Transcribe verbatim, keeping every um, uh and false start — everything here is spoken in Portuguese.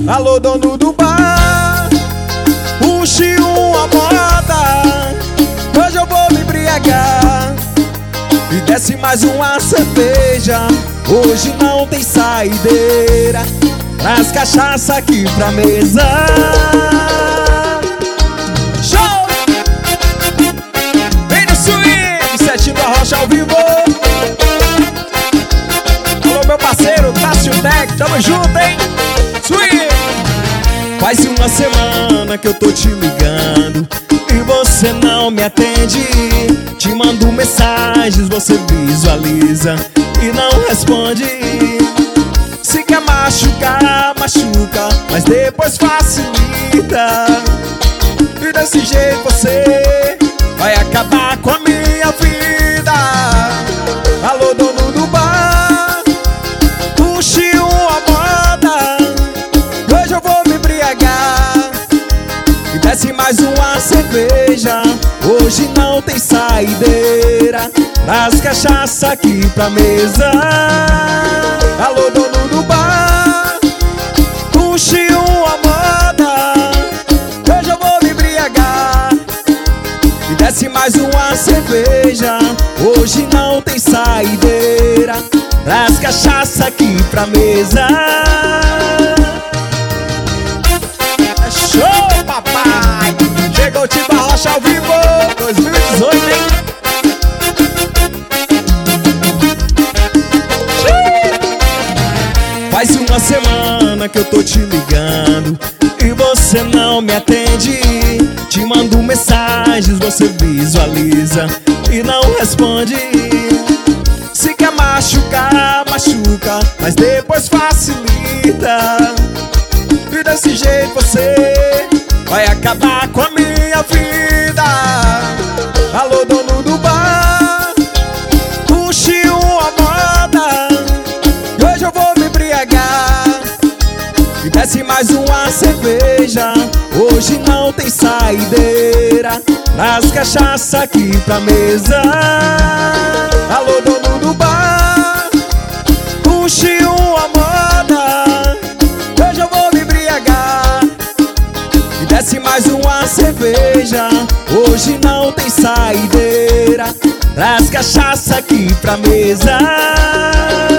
Alô, dono do bar, puxe uma moda, hoje eu vou me embriagar. E desce mais uma cerveja, hoje não tem saideira. Traz cachaça aqui pra mesa. Show! Vem no swing, Setinho da Rocha ao vivo. Alô, meu parceiro Tássio Deck, tamo junto, hein? Swing! Faz uma semana que eu tô te ligando e você não me atende. Te mando mensagens, você visualiza e não responde. Se quer machucar, machuca, mas depois facilita. E desse jeito você vai acabar com a minha vida. Alô, dono do bar, puxe uma moda, hoje eu vou me embriagar. E desce mais uma cerveja, hoje não tem saideira. Traz cachaça aqui pra mesa. Alô, dono do bar, puxe uma moda, hoje eu vou me embriagar. E desce mais uma cerveja, hoje não tem saideira. Traz cachaça aqui pra mesa. É show, papai! Chegou o Tio da Rocha ao vivo dois mil e dezoito, hein? Faz uma semana que eu tô te ligando e você não me atende. Te mando mensagens, você visualiza e não responde. Se quer machucar, machuca, mas depois facilita. E desse jeito você vai acabar com a minha vida. Alô, dono do bar, puxe uma moda, hoje eu vou me embriagar. E desce mais uma cerveja, hoje não tem saideira. Traz cachaça aqui pra mesa. Alô, dono do bar, puxe uma moda, hoje eu vou me embriagar. E desce mais uma cerveja, hoje não tem saideira. Traz cachaça aqui pra mesa.